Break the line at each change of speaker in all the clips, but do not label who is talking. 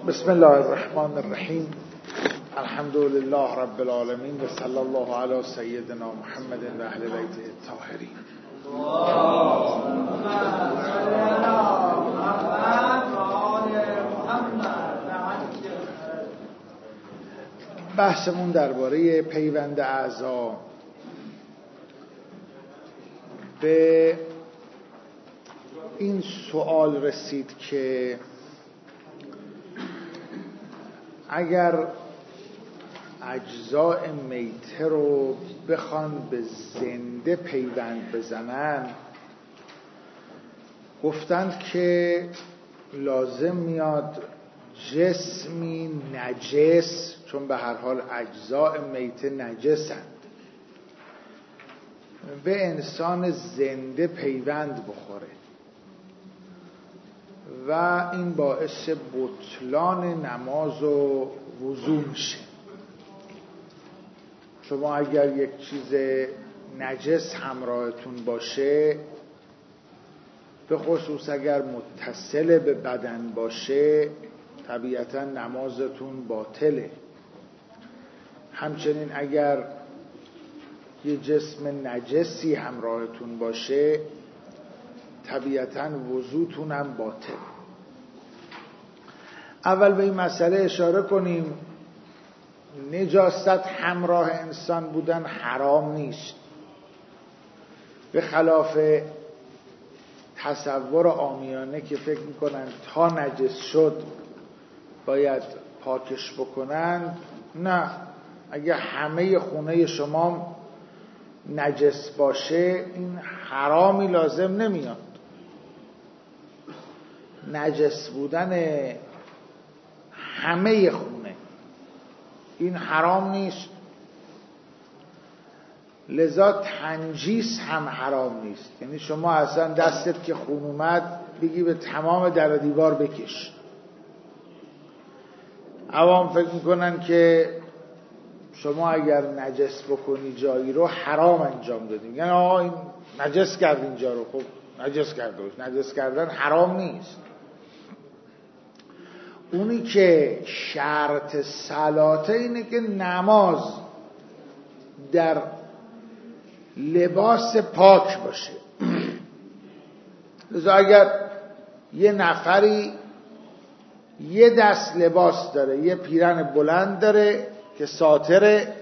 بسم الله الرحمن الرحیم. الحمد لله رب العالمین و صلی الله علی سیدنا محمد و اهل بیت الطاهرین. بحثمون درباره پیوند اعضا به این سوال رسید که اگر اجزاء میته رو بخوان به زنده پیوند بزنن، گفتند که لازم میاد جسمی نجس، چون به هر حال اجزاء میته نجسند، به انسان زنده پیوند بخوره و این باعث بطلان نماز و وضو میشه. شما اگر یک چیز نجس همراهتون باشه، به خصوص اگر متصل به بدن باشه، طبیعتا نمازتون باطله. همچنین اگر یه جسم نجسی همراهتون باشه، طبیعتا وضوتون هم باطل. اول به این مسئله اشاره کنیم. نجاست همراه انسان بودن حرام نیست، به خلاف تصور عامیانه که فکر میکنن تا نجس شد باید پاکش بکنن. نه، اگه همه خونه شما نجس باشه این حرامی لازم نمیاد. نجس بودن همه خونه این حرام نیست، لذا تنجیس هم حرام نیست. یعنی شما اصلا دستت که خون اومد بگی به تمام در و دیوار بکش. عوام فکر میکنن که شما اگر نجس بکنی جایی رو حرام انجام دادیم، یعنی آقا این نجس کرد اینجا رو. خب نجس کرده باش، نجس کردن حرام نیست. اونی که شرط صلاته اینه که نماز در لباس پاک باشه. لذا اگر یه نفری یه دست لباس داره، یه پیرن بلند داره که ساتره،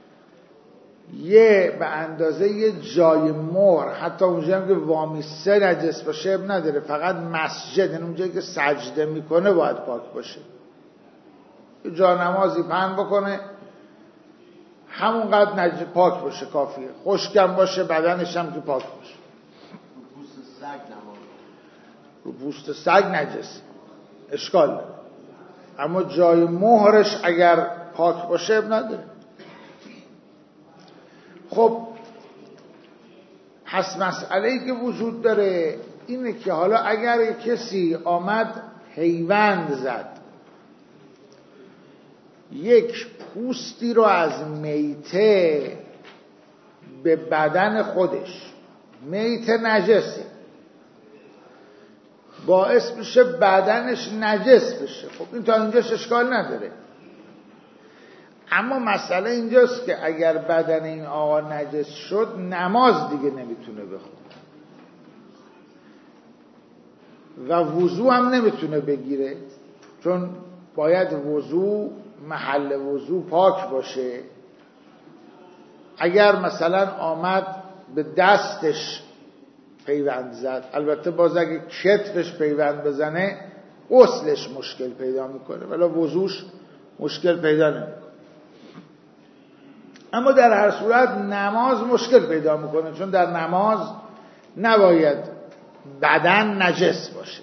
یه به اندازه یه جای مهر، حتی اونجا هم که وامیسته نجس باشه نداره، فقط مسجد، یعنی اونجایی که سجده میکنه باید پاک باشه. یه جا نمازی پهن بکنه، همونقدر پاک باشه کافیه. خشکم باشه، بدنش هم که پاک باشه. رو پوست سگ نجس اشکال داره، اما جای مهرش اگر پاک باشه نداره. خب پس مسئله‌ای که وجود داره اینه که حالا اگر کسی آمد پیوند زد، یک پوستی رو از میته به بدن خودش، میته نجسه، باعث میشه بدنش نجس بشه، خب این تا اینجاش اشکال نداره. اما مسئله اینجاست که اگر بدن این آقا نجس شد، نماز دیگه نمیتونه بخونه و وضو هم نمیتونه بگیره، چون باید وضو، محل وضو پاک باشه. اگر مثلا آمد به دستش پیوند زد، البته باز اگه کتفش پیوند بزنه غسلش مشکل پیدا میکنه ولی وضوش مشکل پیدا نمیکنه. اما در هر صورت نماز مشکل پیدا میکنه، چون در نماز نباید بدن نجس باشه.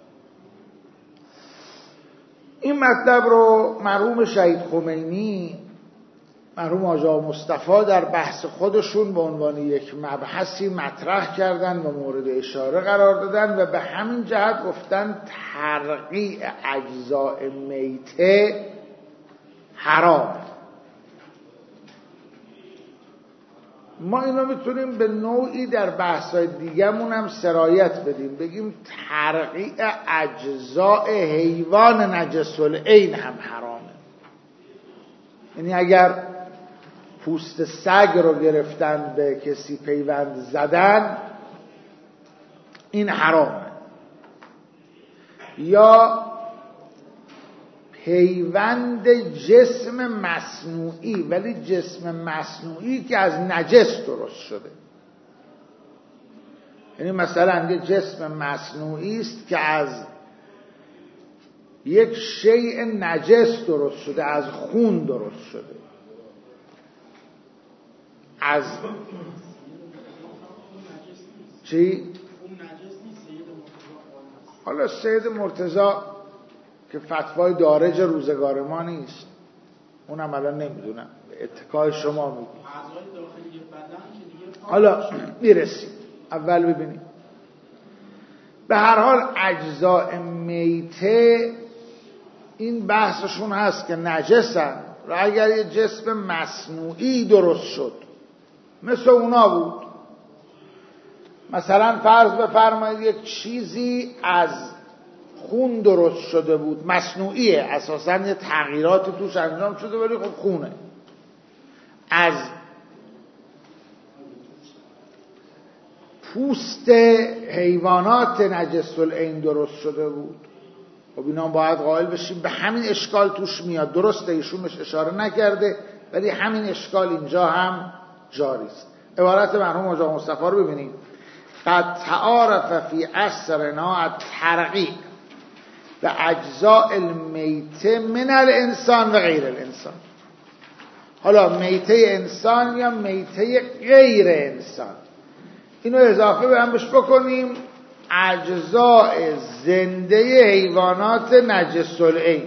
این مطلب رو مرحوم شهید خمینی، مرحوم آقا مصطفی در بحث خودشون به عنوان یک مبحثی مطرح کردن و مورد اشاره قرار دادن و به همین جهت گفتن ترقیع اجزاء میته حرام. ما اینو میتونیم به نوعی در بحث‌های دیگه‌مون هم سرایت بدیم، بگیم ترقیع اجزاء حیوان نجس العین هم حرامه. یعنی اگر پوست سگ رو گرفتن به کسی پیوند زدن، این حرامه. یا پیوند جسم مصنوعی، ولی جسم مصنوعی که از نجس درست شده. یعنی مثلا یه جسم مصنوعی است که از یک شیء نجس درست شده، از خون درست شده، از چی؟ حالا سید مرتضی که فتوای دارج روزگار ما نیست، اونم الان نمیدونم، اتکای شما میگم. حالا میرسیم، اول ببینیم. به هر حال اجزاء میته این بحثشون هست که نجسن و اگر یه جسم مصنوعی درست شد مثل اونا بود، مثلا فرض بفرمایید یک چیزی از خون درست شده بود، مصنوعیه، اساساً یه تغییراتی توش انجام شده ولی خب خونه، از پوست حیوانات نجس العین درست شده بود، خب اینا باید قائل بشیم به همین اشکال توش میاد. درسته ایشون بهش اشاره نکرده ولی همین اشکال اینجا هم جاری است. عبارت مرحوم آقا مصطفی رو ببینید: قد تعارف فی عصرنا الترقیع به اجزاء المیته من الانسان و غیر الانسان. حالا میته انسان یا میته غیر انسان، اینو اضافه به هم بهش بکنیم اجزاء زنده حیوانات نجس العین.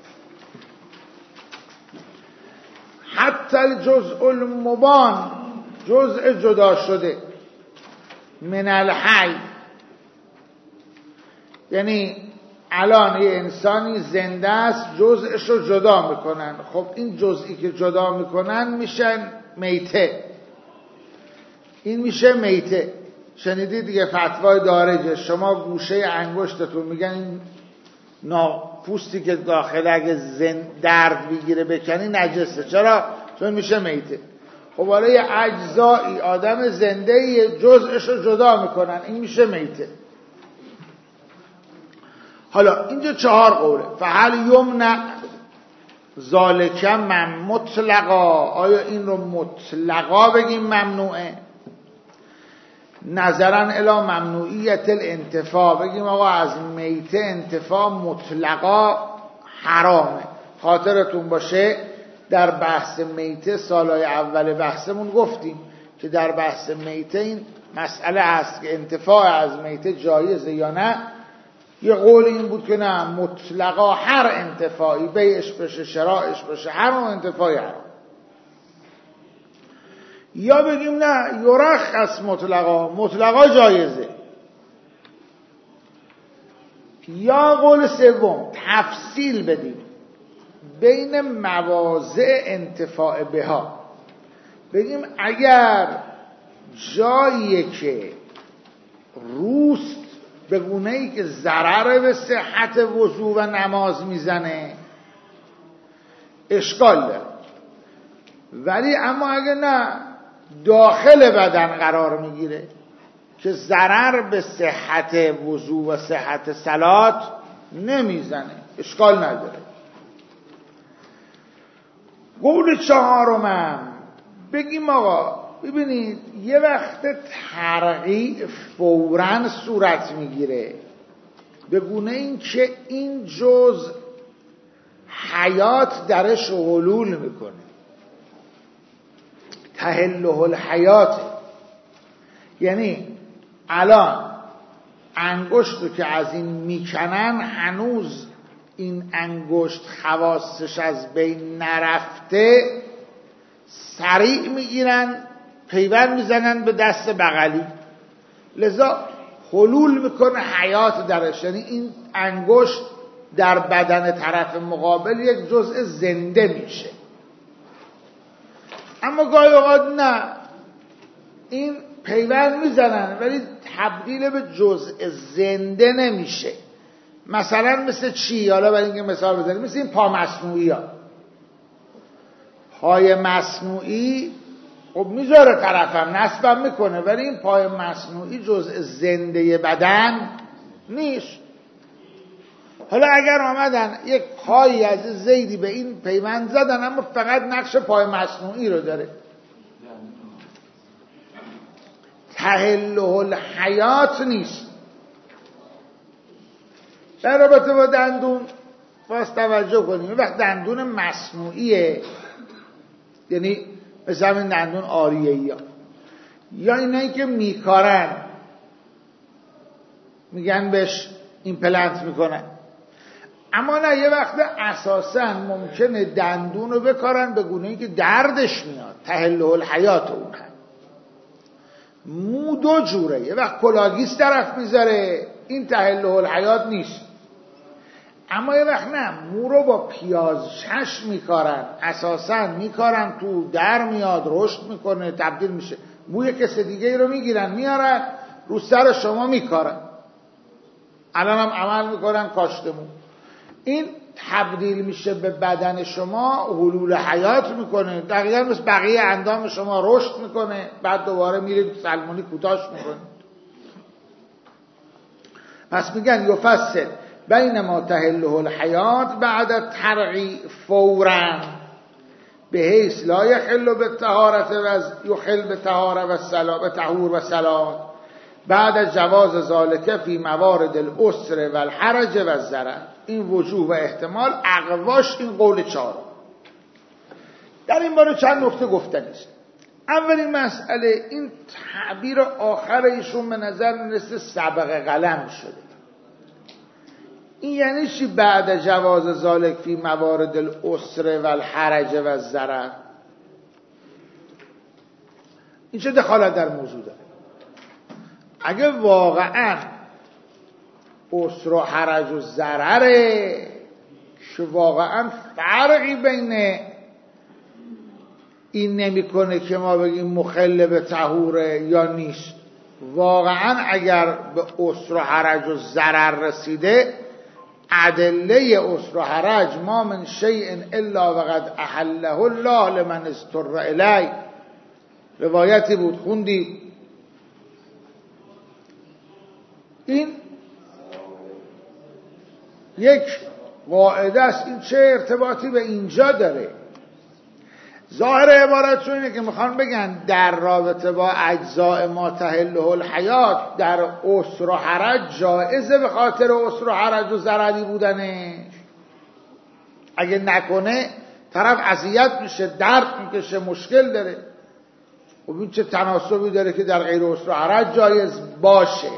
حتی الجزء المبان، جزء جدا شده، من الحی، یعنی الان یه انسانی زنده است، جزءش رو جدا میکنن، خب این جزئی که جدا میکنن میشن میته، این میشه میته. شنیدید دیگه فتوای دارجه، شما گوشه انگشتتون میگن این پوستی که داخل اگه درد بگیره بکنی نجسه. چرا؟ چون میشه میته. خب حالا یه اجزایی آدم زنده یه جزءش رو جدا میکنن، این میشه میته. حالا اینجا 4 قوله. فهل یمنع ذالک من مطلقا، آیا این رو مطلقا بگیم ممنوعه؟ نظرا الی ممنوعیت الانتفاع، بگیم آقا از میته انتفاع مطلقا حرامه. خاطرتون باشه در بحث میته سالهای اول بحثمون گفتیم که در بحث میته این مسئله هست که انتفاع از میته جایزه یا نه. یه قول این بود که نه، مطلقا هر انتفاعی، بیعش بشه، شرائش بشه، هر اون انتفاعی حرام. یا بگیم نه، یرخص مطلقا، مطلقا جایزه. یا قول سوم تفصیل بدیم بین مواضع انتفاع بها، بگیم اگر جایی که روست به گونه‌ای که ضرر به صحت وضو و نماز میزنه اشکال داره، ولی اما اگه نه داخل بدن قرار میگیره که ضرر به صحت وضو و صحت صلات نمیزنه اشکال نداره. قول 4 بگیم آقا ببینید یه وقت ترقیع فوراً صورت میگیره به گونه این که این جزء حیات درش حلول میکنه، تحله الحیات. یعنی الان انگشت رو که از این میکنن هنوز این انگشت خواصش از بین نرفته، سریع میگیرن پیوند میزنن به دست بغلی، لذا حلول میکنه حیات درش. یعنی این انگشت در بدن طرف مقابل یک جزء زنده میشه. اما گاهی اوقات نه، این پیوند میزنن ولی تبدیل به جزء زنده نمیشه. مثلا مثل چی؟ حالا برای اینکه مثال بزنیم، مثل این پا مصنوعی ها. پای مصنوعی خب میذاره طرفم، نصبم میکنه، ولی این پای مصنوعی جزء زنده بدن نیست. حالا اگر آمدن یک پایی از زیدی به این پیوند زدن، اما فقط نقش پای مصنوعی رو داره، تحله الحیات نیست. در رابطه با دندون باز توجه کنیم. وقت دندون مصنوعیه، یعنی مثل همین دندون آریه‌ای ها، یا اینایی که میکارن میگن بهش ایمپلنت میکنن، اما نه، یه وقت اساسا ممکنه دندون رو بکارن به گونه‌ای که دردش میاد، تحله الحیات اون هم. مو دو جوره، یه وقت کلاگیس طرف میذاره، این تحله الحیات نیست. اما یه وقت نه، مو رو با پیازچش میکارن، اساسا میکارن تو در میاد، رشد میکنه، تبدیل میشه. موی کس دیگه ای رو میگیرن میارن رو سر شما میکارن. الان هم عمل میکنن کاشت مو. این تبدیل میشه به بدن شما، حلول حیات میکنه، دقیقا مثل بقیه اندام شما رشد میکنه، بعد دوباره میرید سلمونی کوتاش میکنه. پس میگن یفصل بین ما تحله الحیات بعد ترقی فورا به حیث لا یخل به طهارت و یخل به طهاره و صلاح به طهور و صلاح بعد از جواز ذالک فی موارد العسر و الحرج و الضرر. این وجوه و احتمال اقواش این قول چهارم. در این باره چند نکته گفتنی است. اولین مسئله، این تعبیر آخر ایشون به نظر میرسه سبق قلم شده. این یعنی چی بعد جواز ذالک فی موارد العسر و الحرج و الضرر؟ این چه دخالت در موضوع داره؟ اگه واقعا عسر و حرج و ضرره که واقعا فرقی بین این نمیکنه که ما بگیم مخل به طهوره یا نیست، واقعا اگر به عسر و حرج و ضرر رسیده، ادله عسر و حرج ما من شیء الا وقد احله الله لمن استر الیه، روایتی بود خوندی. این یک قاعده است. این چه ارتباطی به اینجا داره؟ ظاهر عبارتشون اینه که میخوان بگن در رابطه با اجزاء ما تحله الحیات در عسر و حرج جایزه به خاطر عسر و حرج و ضرری بودنش. اگه نکنه طرف اذیت میشه، درد میکشه، مشکل داره. خب این چه تناسبی داره که در غیر عسر و حرج جایز باشه؟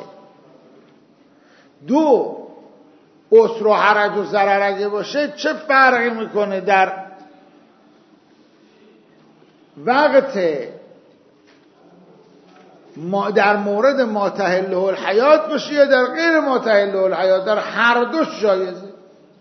دو، عسر و حرج و ضرر اگه باشه چه فرقی میکنه در وقت در مورد ما تحله الحیات باشه یا در غیر ما تحله الحیات؟ در هر دوش جایزه.
بحث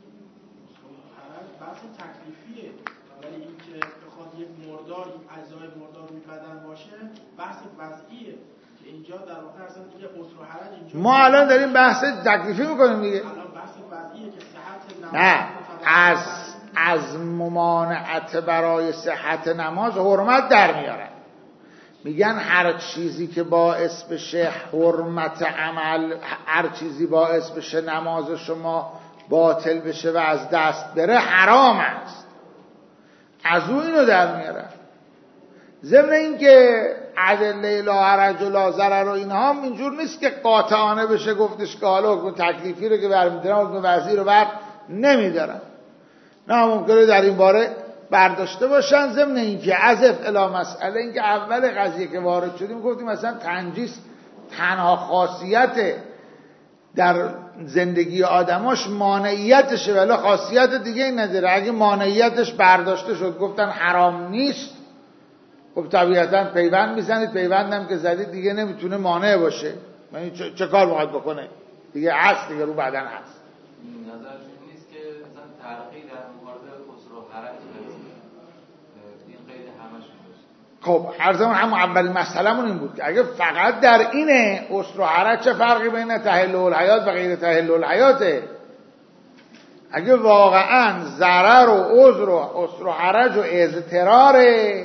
تکلیفیه، ولی این که بخواد یک مردار، اجزای مردار روی بدن باشه بحث وضعیه که اینجا در واقع اصلا دیگه عسر و حرج اینجا
ما الان داریم بحث تکلیفی میکنیم دیگه.
الان بحث وضعیه که صحت
نه، از ممانعت برای صحت نماز حرمت در میارن. میگن هر چیزی که باعث بشه حرمت عمل، هر چیزی باعث بشه نماز شما باطل بشه و از دست بره حرام است. از اون اینو در میارن. ضمن این که ادله لا حرج و لا ضرر و اینها هم اینجور نیست که قاطعانه بشه گفتش که حالا حکم تکلیفی رو که برمی‌دارن حکم وضعی رو بر نمیدارن. نه، ممکنه در این باره برداشته باشن. ضمن این که عزف الی مسئله، این که اول قضیه که وارد شدیم گفتیم مثلا تنجیس تنها خاصیت در زندگی آدماش مانعیتشه ولی خاصیت دیگه نداره. اگه مانعیتش برداشته شد گفتن حرام نیست، خب طبیعتا پیوند میزنید، پیوندم که زدید دیگه نمیتونه مانع باشه. یعنی چه کار باید بکنه دیگه؟ هست دیگه، رو بدن هست.
نظرشون نیست که مثلا ترقی در مورد عسر و حرج این قید همشون باشه.
خب عرضمون همون اولین مسئله‌مون این بود که اگه فقط در اینه اسر و حرج چه فرقی بین تحل الحیات و غیر تحل الحیاته؟ اگه واقعا ضرر و عذر و اسر و حرج و اضطرار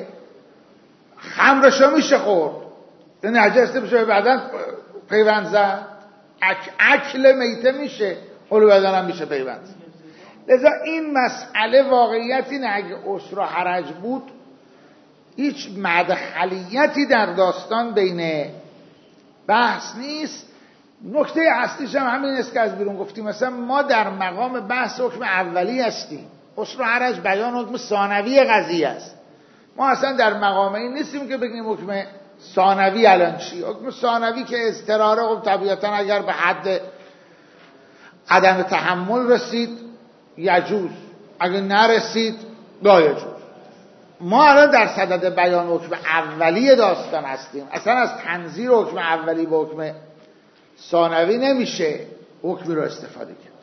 خمرشو میشه خورد، نجس میشه به بدن پیوند زد، اکل میته میشه، حول بدن هم میشه پیوند. لذا این مسئله واقعیت اینه اگه اسر و حرج بود هیچ مدخلیتی در داستان بین بحث نیست. نکته اصلیش هم همین است که از بیرون گفتیم، مثلا ما در مقام بحث حکم اولی هستیم، اسر و حرج بیان حکم ثانوی قضیه است. ما اصلا در مقام این نیستیم که بگیم حکم ثانوی الان چی. حکم ثانوی که اضطراره، خب طبیعتا اگر به حد عدم تحمل رسید یجوز، اگر نرسید لا یجوز. ما الان در صدد بیان حکم اولی داستان هستیم، اصلا از تنظیر حکم اولی به حکم ثانوی نمیشه حکمی رو استفاده کرد.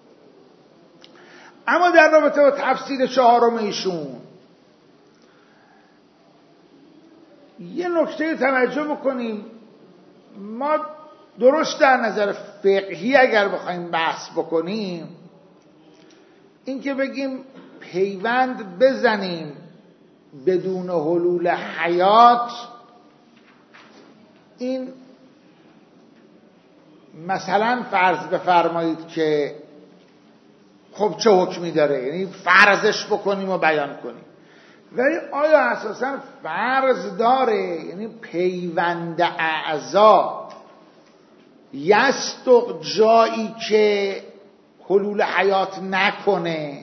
اما در رابطه با تفسیر چهارم ایشون یه نکته توجه بکنیم. ما درست در نظر فقهی اگر بخوایم بحث بکنیم، این که بگیم پیوند بزنیم بدون حلول حیات، این مثلا فرض بفرمایید که خب چه حکمی داره، یعنی فرضش بکنیم و بیان کنیم، ولی آیا اساسا فرض داره؟ یعنی پیوند اعضا یستق جایی که حلول حیات نکنه؟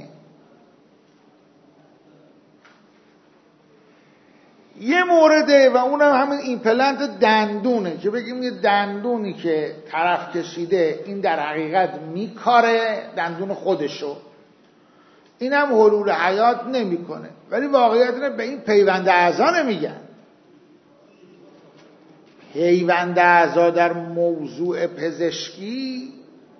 یه مورده و اونم همین ایمپلنت دندونه که بگیم یه دندونی که طرف کشیده این در حقیقت میکاره دندون خودشو، اینم حلول حیات نمیکنه، ولی واقعیت اینه به این پیوند اعضا نمیگن. پیوند اعضا در موضوع پزشکی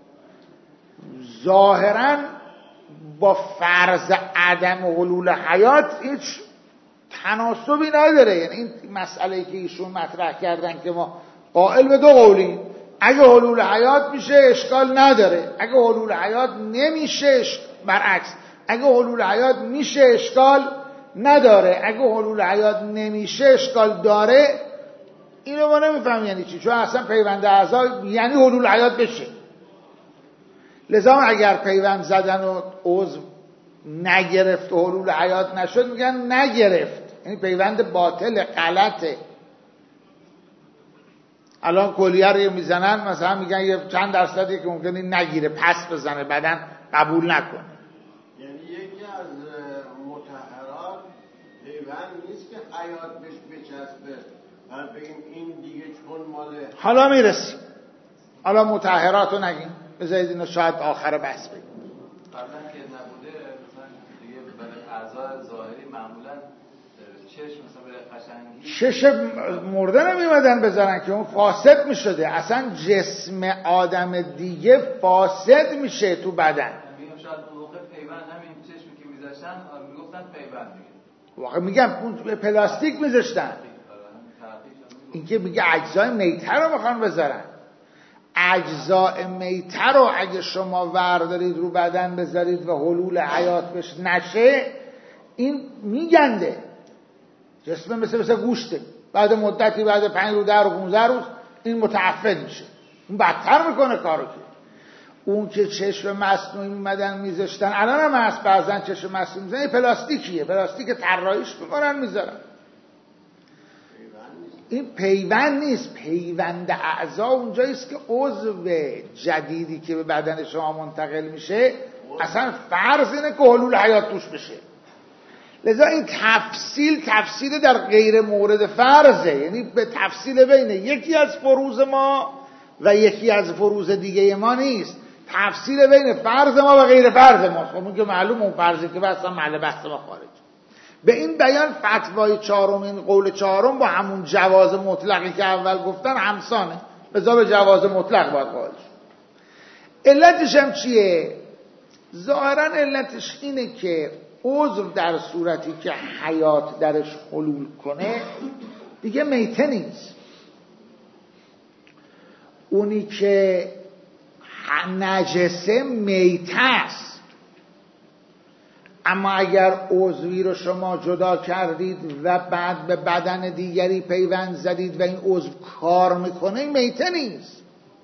ظاهراً با فرض عدم حلول حیات هیچ تناسبی نداره. یعنی این مسئله که ایشون مطرح کردن که ما قائل به دو قولیم، اگه حلول حیات میشه اشکال نداره، اگه حلول حیات نمیشه برعکس، اگه حلول حیات میشه اشکال نداره، اگه حلول حیات نمیشه اشکال داره. اینو ما نمیفهم یعنی چی، چون اصلا پیوند اعضا یعنی حلول حیات بشه. لذا اگر پیوند زدن و عضو نگرفت و حلول حیات نشد میگن نگرفت، یعنی پیوند باطل غلطه. الان کلیه رو میزنن مثلا میگن یه چند درصدی که ممکنه نگیره پس بزنه بدن قبول نکنه.
یعنی یکی از مطهرات پیوند نیست که حیات بهش بچسبه و بگیم این دیگه چون ماله.
حالا میرسیم، حالا مطهرات رو نگیم، بذارید اینو شاید آخر بحث بگیم.
قبلا که نبوده مثلا دیگه برای اعضای ظاهری معمولا چشم مثلا برای قشنگی
چش مرده نمیمدن بذارن که اون فاسد میشده، اصلا جسم آدم دیگه فاسد میشه تو بدن.
میگم شاید اون موقع پیوند همین چشمی که میذاشتن میگفتن پیوند دیگه،
واقعا میگم اون پلاستیک میذاشتن. این که میگه اجزای میته رو بخوان بذارن، اجزای میته رو اگه شما وردارید رو بدن بذارید و حلول حیات بهش نشه، این میگنده. جسم مثل گوشته، بعد مدتی بعد 5 روز 10 روز 15 روز این متعفن میشه، اون بدتر میکنه کارو. که اون که چشم مصنوعی میمدن میذاشتن، الان هم هست بعضن چشم مصنوعی میذارن، پلاستیکیه، پلاستیک طراحیش میکنن میذارن. این پیوند نیست، پیوند اعضا اونجاییست که عضو جدیدی که به بدن شما منتقل میشه اصلا فرض اینه که حلول حیات توش بشه. لذا این تفصیل در غیر مورد فرضه، یعنی به تفصیل بین یکی از فروض ما و یکی از فروض دیگه ما نیست، تفصیل بین فرض ما و غیر فرض ما. خب اون که معلوم اون فرضی که اصلا محل بحث ما خارج. به این بیان فتوای چهارم، این قول چهارم با همون جواز مطلقی که اول گفتن همسانه، بذار به جواز مطلق باید قائل شد. علتش هم چیه؟ ظاهرا علتش اینه که عضو در صورتی که حیات درش حلول کنه دیگه میته نیست. اونی که نجسه میته است. اما اگر عضوی رو شما جدا کردید و بعد به بدن دیگری پیوند زدید و این عضو کار میکنه، میته نیست.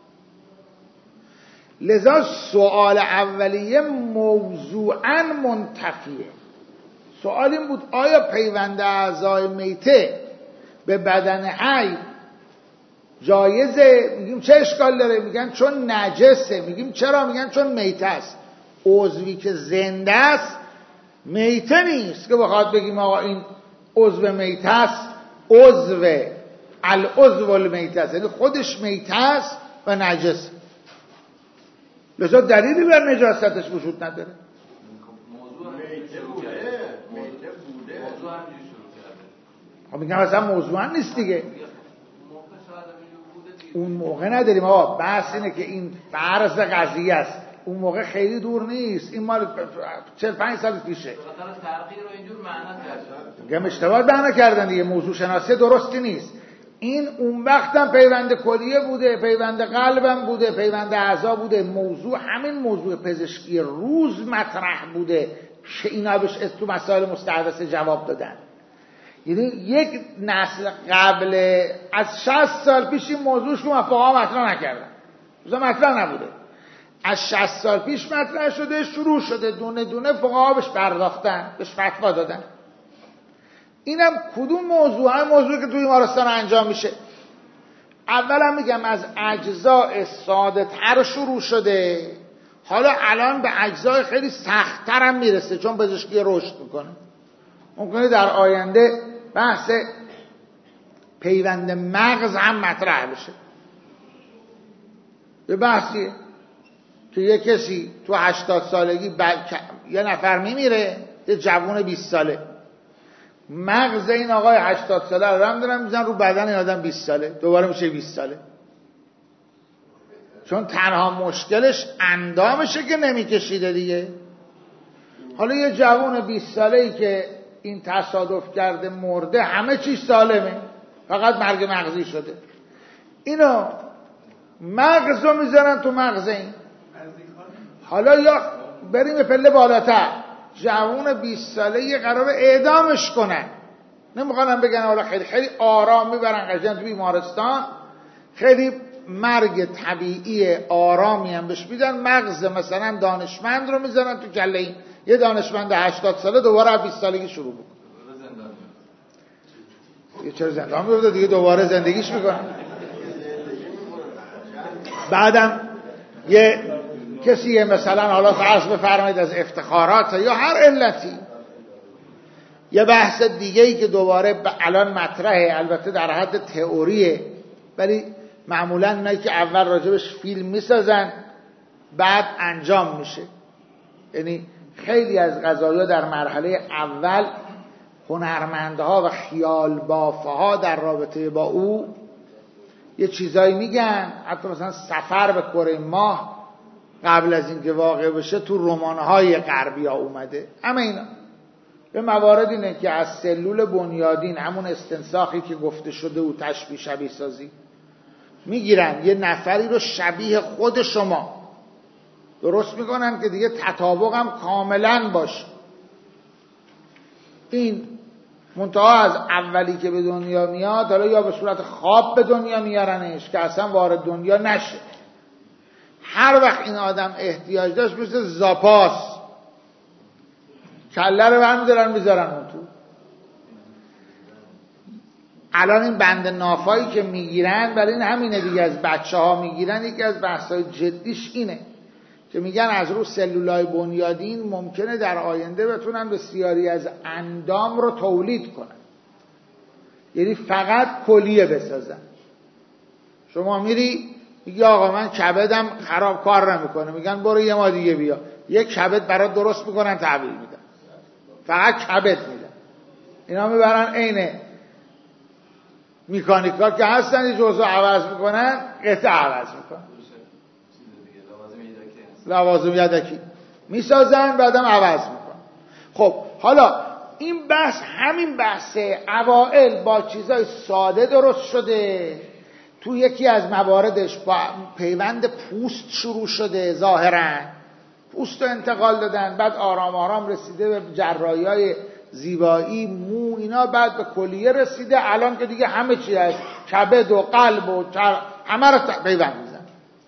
لذا سوال اولیه موضوعاً منتفیه. سوال این بود آیا پیوند اعضای میته به بدن حی جایزه؟ میگیم چه اشکال داره؟ میگن چون نجسه. میگیم چرا؟ میگن چون میته است. عضوی که زنده است میته نیست که بخواد بگیم آقا این عضو میته است، العضو المیته است، یعنی خودش میته است و نجس. لذا دلیلی بر نجاستش وجود نداره.
موضوع میته بوده. موضوع همینجوری شروع کرده.
خب میگم اصلا موضوع نیست دیگه. اون موقع نداریم آقا. بحث اینه که این فرض قضیه است. اون موقع خیلی دور نیست. این مال 45 سال پیشه.
تغییر رو اینجور معنا کردن.
میگم اشتباه معنا کردن دیگه. موضوع شناسی درستی نیست. این اون وقتم پیوند کلیه بوده، پیوند قلبم بوده، پیوند اعضا بوده. موضوع همین موضوع پزشکی روز مطرح بوده که اینا بهش تو مسائل مستحدثه جواب دادن. یعنی یک نسل قبل از 60 سال پیش این موضوعش رو فقها مطرح نکردن. مثلا مطرح نبوده. از 60 سال پیش مطرح شده، شروع شده، دونه دونه فقها بهش پرداختن، بهش فتوا دادن. اینم کدوم موضوع؟ هم موضوعی که توی بیمارستان انجام میشه. اولا میگم از اجزاء ساده تر شروع شده، حالا الان به اجزای خیلی سخت تر هم میرسه چون پزشکی رشد میکنه. ممکنه در آینده بحث پیوند مغز هم مطرح بشه. یه بحثیه که یه کسی تو 80 سالگی یه نفر میمیره، یه جوون 20 ساله، مغز این آقای 80 ساله رو هم دارن میزن رو بدن این آدم 20 ساله، دوباره میشه 20 ساله. چون تنها مشکلش اندامشه که نمیکشیده دیگه. حالا یه جوون 20 ساله‌ای که این تصادف کرده مرده، همه چیز سالمه، فقط مرگ مغزی شده. اینو مغز رو میذارن تو مغز این. حالا یا بریم به پله بالاتر، جوون 20 ساله‌ای قرار اعدامش کنن. نمیخوانم بگن حالا خیلی خیلی آرام میبرن قشنگ تو بیمارستان، خیلی مرگ طبیعی آرامی هم بهش میدن. مغز مثلا دانشمند رو میذارن تو کله این. یه دانشمند 80 ساله دوباره 20 سالگی شروع بکنه. یه چرا زندان میفته دیگه، دوباره زندگیش میکنه. بعدم یه کسی مثلا حالا فرض بفرمایید از افتخارات یا هر علتی، یه بحث دیگه ای که دوباره الان مطرحه، البته در حد تئوریه، ولی معمولا اونایی که اول راجبش فیلم میسازن بعد انجام میشه. یعنی خیلی از قضایا در مرحله اول هنرمندها و خیال بافها در رابطه با او یه چیزایی میگن، حتی مثلا سفر به کره ماه قبل از اینکه واقع بشه تو رمان‌های غربی ها اومده. اما اینا به موارد اینه که از سلول بنیادین، همون استنساخی که گفته شده و تشبیه شبیه سازی، میگیرن یه نفری رو شبیه خود شما درست میکنن که دیگه تطابق هم کاملا باشه. این منتها از اولی که به دنیا میاد، حالا یا به صورت خواب به دنیا میارنش که اصلا وارد دنیا نشه. هر وقت این آدم احتیاج داشت مثل زاپاس کله رو برمی‌دارن میذارن اون تو. الان این بند نافایی که میگیرن برای این همینه دیگه، از بچه ها میگیرن. یکی از بحث‌های جدیش اینه که میگن از رو سلولای بنیادین ممکنه در آینده بتونن بسیاری از اندام رو تولید کنن، یعنی فقط کلیه بسازن. شما میری میگی آقا من کبدم خراب کار نمیکنه، میگن برو یه ما دیگه بیا، یه کبد برات درست میکنن تحویل میدن، فقط کبد میدن. اینا میبرن عین میکانیکا که هستن یه جزء عوض میکنن، قطعه عوض میکنن، لوازم یدکی. میسازن بعدم عوض میکنن. خب حالا این بحث همین بحثه اوائل با چیزای ساده درست شده، تو یکی از مواردش با پیوند پوست شروع شده، ظاهرا پوست رو انتقال دادن، بعد آرام آرام رسیده به جراحی‌های زیبایی مو اینا، بعد به کلیه رسیده، الان که دیگه همه چی هست، کبد و قلب و همه رو پیوند میزن.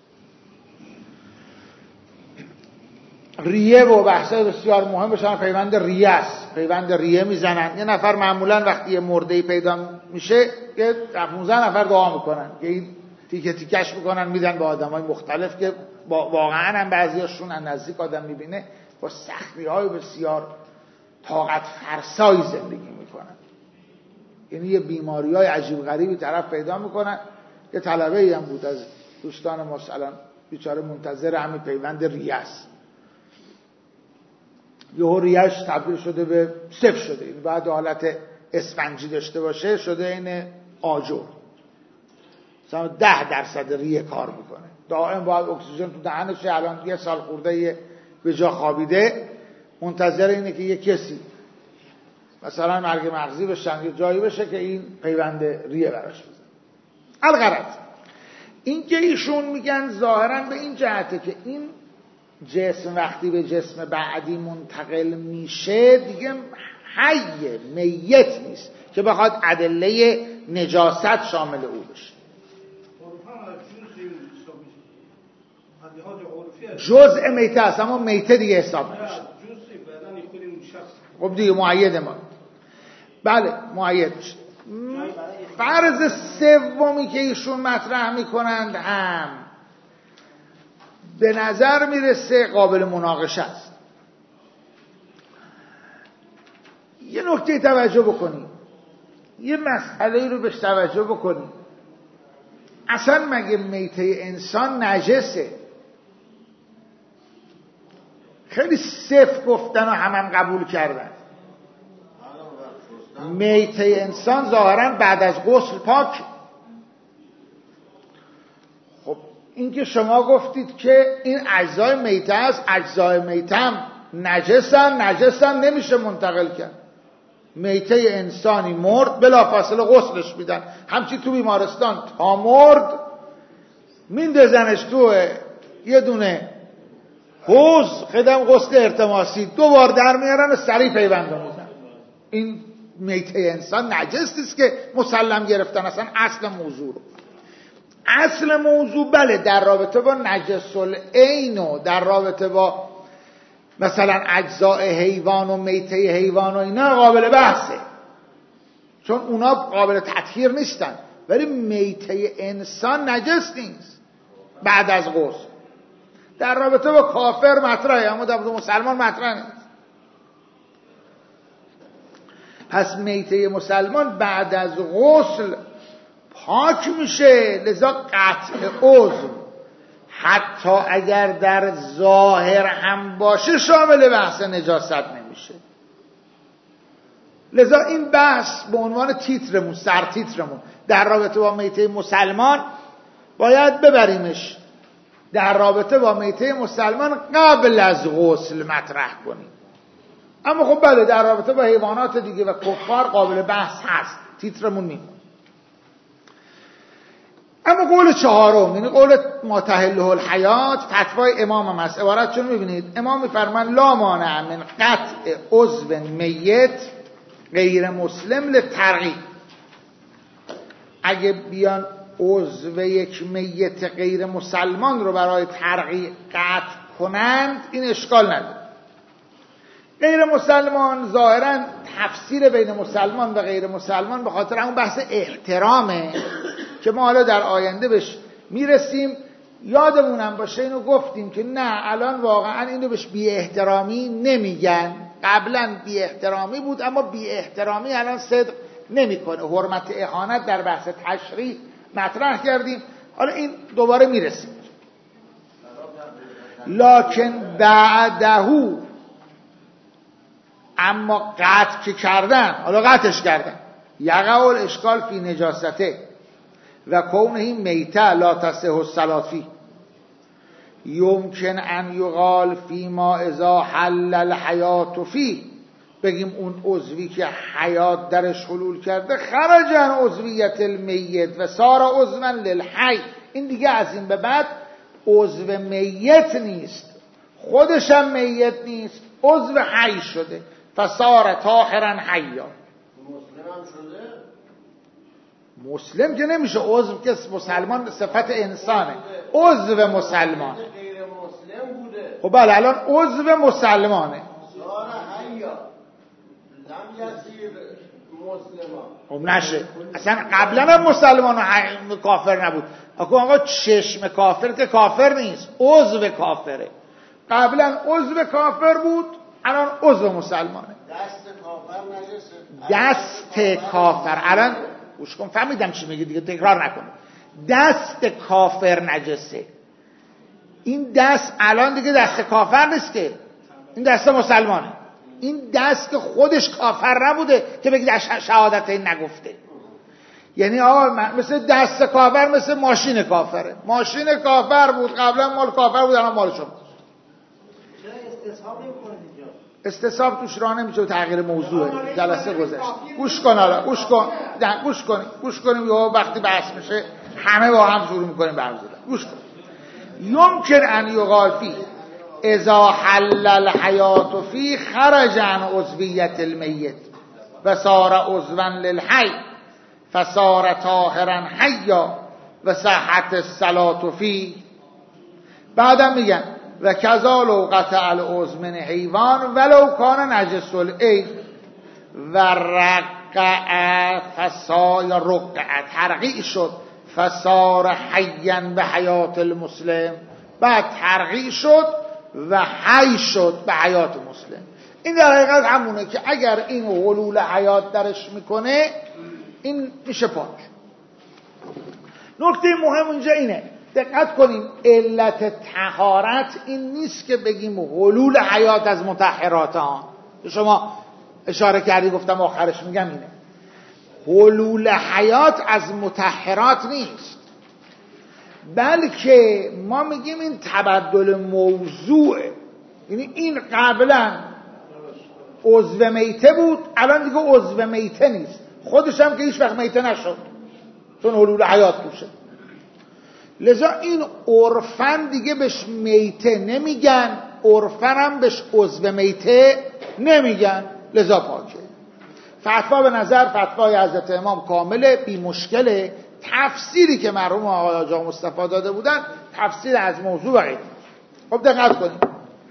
ریه و بحثای بسیار مهم بشن، پیوند ریه است، پیوند ریه میزنن. یه نفر معمولا وقتی یه مرده‌ای پیدا میشه یه 15 نفر دعا میکنن که این تیکه تیکش میکنن میدن به آدمای مختلف که واقعا هم بعضیاشون از نزدیک آدم میبینه با سختی‌های بسیار طاقت فرسایی زندگی میکنن، یعنی یه بیماری‌های عجیب غریبی طرف پیدا میکنن. یه طلبه‌ای هم بود از دوستان ما الان بیچاره منتظر همین پیوند ریه است، یهو ریه‌اش تبدیل شده به صفر شده، این بعد حالت اسفنجی داشته باشه شده این آجر، مثلا 10% ریه کار میکنه، دائم باید اکسیژن تو دهنش. الان یه سال خورده به جا خوابیده، منتظر اینه که یه کسی مثلا مرگ مغزی بشن یا جایی بشه که این پیوند ریه براش بزن. الغرض این که ایشون میگن ظاهرا به این جهته که این جسم وقتی به جسم بعدی منتقل میشه دیگه حی میت نیست که بخواد ادله نجاست شامل او بشه. جزء میته است اما میته دیگه حساب نمیشه. خب دیگه معید ما بله معید میشه. فرض سومی که ایشون مطرح میکنند هم به نظر میرسه قابل مناقشه است. یه نکته توجه بکنید، یه مسئله رو بهش توجه بکنید. اصلا مگه میته انسان نجسه؟ خیلی صفر گفتن و هم قبول کردن. میته انسان ظاهرا بعد از غسل پاک. خب این که شما گفتید که این اجزای میته است، اجزای میته هم نجسن نمیشه منتقل کرد. میته انسانی مرد بلافاصله غسلش میدن، همچی تو بیمارستان تا مرد میندازنش تو یه دونه حوض خدم غسل ارتماسی، 2 بار در میارن و سریع پیوند میزنن. این میته انسان نجس نیست که مسلم گرفتن اصلا اصل موضوع رو. اصل موضوع بله در رابطه با نجس العین و در رابطه با مثلا اجزاء حیوان و میته حیوان و اینا قابل بحثه، چون اونا قابل تطهیر نیستن، ولی میته انسان نجس نیست بعد از غسل. در رابطه با کافر مطرحه اما در رابطه مسلمان مطرح نیست. پس میته مسلمان بعد از غسل پاک میشه، لذا قطع عضو حتی اگر در ظاهر هم باشه شامل بحث نجاست نمیشه. لذا این بحث به عنوان تیترمون، سرتیترمون در رابطه با میته مسلمان باید ببریمش در رابطه با میته مسلمان قبل از غسل مطرح کنیم. اما خب بله در رابطه با حیوانات دیگه و کفار قابل بحث هست، تیترمون میمونه. اما قول چهارم، یعنی قول ما تحله الحیات، فتوای امام هم هست. عبارت چون میبینید امام میفرمان لا مانع من قطع عضو میت غیر مسلم للترغیب. اگه بیان عضو یک میت غیر مسلمان رو برای ترغیب قطع کنند این اشکال نداره. غیر مسلمان ظاهرا تفسیر بین مسلمان و غیر مسلمان به خاطر همون بحث احترامه که ما حالا در آینده بهش میرسیم. یادمونم باشه اینو گفتیم که نه الان واقعا اینو بهش بی احترامی نمیگن، قبلا بی احترامی بود اما بی احترامی الان صدق نمیکنه. حرمت اهانت در بحث تشریع مطرح کردیم، حالا این دوباره میرسیم. لکن بعدهو، اما قطع که کردن، حالا قطعش کردن، یقع الاشکال فی نجاسته و کونه این میته لا تصح الصلاة فیه. یمکن ان یقال فیما اذا حل الحیات فی، بگیم اون عضوی که حیات درش حلول کرده خرج عن عضویت المیت و صار عضوا للحی، این دیگه از این به بعد عضو میت نیست، خودش هم میت نیست، عضو حی شده. فصار طاهرا حیا.
مسلم هم شده؟
مسلم که نمیشه، عضو که مسلمان صفت انسانه، عضو مسلمان.
غیر مسلم بوده.
خب بله الان عضو مسلمانه.
صار حیا لم یصیر مسلمان.
خب نشه، اصلا قبلا هم مسلمان و کافر نبود. آقا چشم کافر که کافر نیست، عضو کافره. قبلا عضو کافر بود، الان عضو مسلمانه.
دست کافر نجسه.
دست کافر، الان گوش کن فهمیدم چی میگی دیگه، تکرار نکن. دست کافر نجسه. این دست الان دیگه دست کافر نیست که، این دست مسلمانه. این دست خودش کافر نبوده که بگید شهادت این نگفته. یعنی آقا مثل دست کافر مثل ماشین کافره. ماشین کافر بود قبلا، مال کافر بود، الان مال شما.
چرا استصحاب نمی‌کنید اینجا؟
استصحاب توش راه نمیشه و تغییر موضوعه. جلسه گذشت. گوش کن حالا، گوش کن. نه گوش کنیم یا وقتی بحث میشه همه با هم شروع می‌کنیم به حرف زدن. گوش کن. یمکن ان یقال فی اذا حل الحیات فی خرج عن عضویت المیت و صار عضوا للحی فصار طاهرا حیا و صحت الصلاة فی. بعدم میگن و کذا لو قطع العضو من حیوان ولو کان نجس العین و رقع ترقیع شد فصار حیا به حیات المسلم. بعد ترقیع شد و حی شد به حیات مسلم. این در حقیقت همونه که اگر این حلول حیات درش میکنه این میشه پاک. نکته مهم اینجا اینه، دقت کنیم علت طهارت این نیست که بگیم حلول حیات از مطهرات ها. شما اشاره کردی گفتم آخرش میگم اینه، حلول حیات از مطهرات نیست، بلکه ما میگیم این تبدل موضوعه. یعنی این قبلا عضو میته بود، الان دیگه عضو میته نیست، خودش هم که هیچ وقت میته نشد چون حلول حیات توشه. لذا این عرفن دیگه بهش میته نمیگن، عرفن هم بهش عضو میته نمیگن، لذا پاکه. فتوا به نظر فتوای حضرت امام کامله، بی مشکله. تفسیری که مرحوم آقای آقا مصطفی داده بودن تفسیر از موضوع غیر. خب دقت کنیم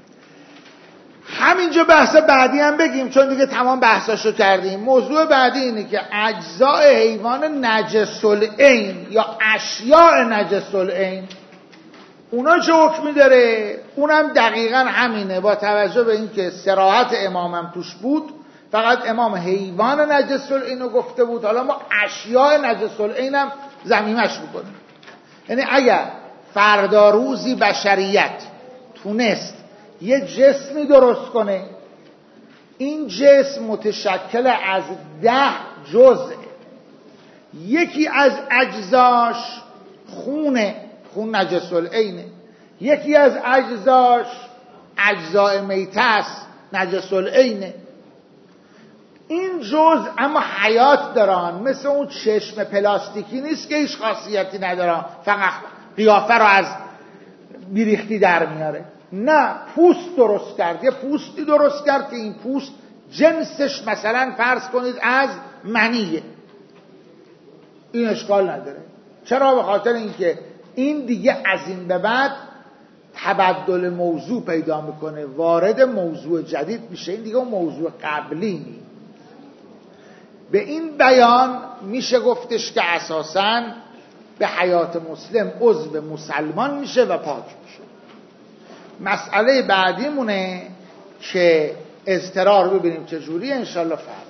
همینجا بحث بعدی هم بگیم چون دیگه تمام بحثاشو کردیم. موضوع بعدی اینه که اجزاء حیوان نجس العین یا اشیاء نجس العین اونا چه حکمی داره؟ اونم دقیقا همینه، با توجه به اینکه صراحت امامم توش بود فقط امام حیوان نجس العین رو گفته بود، حالا ما اشیاء نجس العین هم ضمیمش میکنیم. یعنی اگر فردا روزی بشریت تونست یه جسمی درست کنه، این جسم متشکل از 10 جزء، یکی از اجزاش خون نجس العینه، یکی از اجزاش اجزاء میته است نجس العینه. این جزء اما حیات دارن، مثل اون چشم پلاستیکی نیست که هیچ خاصیتی ندارن، فقط قیافه رو از بیریختی در میاره. نه، پوست درست کرد، یه پوستی درست کرد که این پوست جنسش مثلا فرض کنید از منیه، این اشکال نداره. چرا؟ به خاطر اینکه این دیگه از این به بعد تبدل موضوع پیدا میکنه، وارد موضوع جدید میشه، این دیگه اون موضوع قبلی نیست. به این بیان میشه گفتش که اساساً به حیات مسلم عضو مسلمان میشه و پاک میشه. مسئله بعدی مونه که اضطرار ببینیم چجوری انشالله فرق